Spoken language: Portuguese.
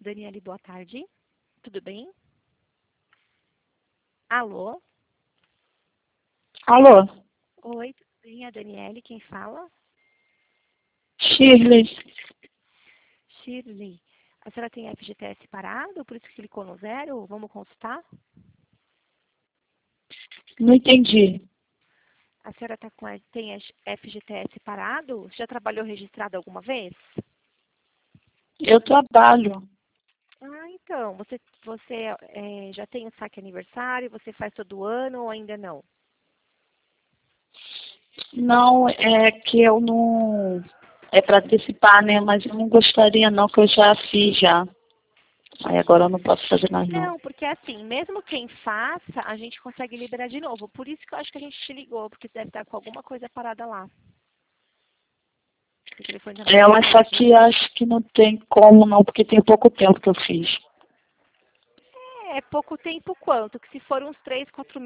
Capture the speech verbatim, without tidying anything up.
Daniele, boa tarde. Tudo bem? Alô? Alô? Oi, tudo bem? A Daniele, quem fala? Shirley. Shirley. A senhora tem F G T S parado, por isso que clicou no zero? Vamos consultar? Não entendi. A senhora tá com, tem F G T S parado? Já trabalhou registrado alguma vez? Eu trabalho. Ah, então, você, você é, já tem o saque aniversário, você faz todo ano ou ainda não? Não, é que eu não... É para antecipar, né? Mas eu não gostaria não, que eu já fiz já. Aí agora eu não posso fazer mais não. Não, porque assim, mesmo quem faça, a gente consegue liberar de novo. Por isso que eu acho que a gente te ligou, porque deve estar com alguma coisa parada lá. O telefone já não Ela só responde. que acho que não tem como não, porque tem pouco tempo que eu fiz. É, pouco tempo quanto? Que se for uns três, quatro